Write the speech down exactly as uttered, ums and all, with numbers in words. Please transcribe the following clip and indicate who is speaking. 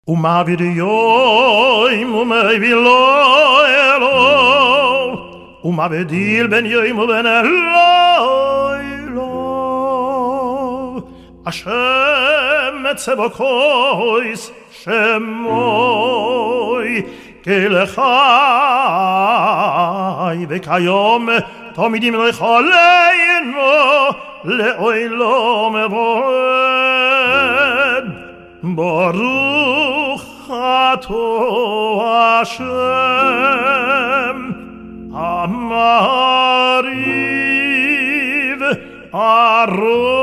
Speaker 1: ומה בדיום ומה בלילו ומה בדיל בין יום ובין הלילה השם צבקויס שמוי כלחי וכיום תמידים לחולנו לעולם ועד ברוך אתה השם המעריב הרוב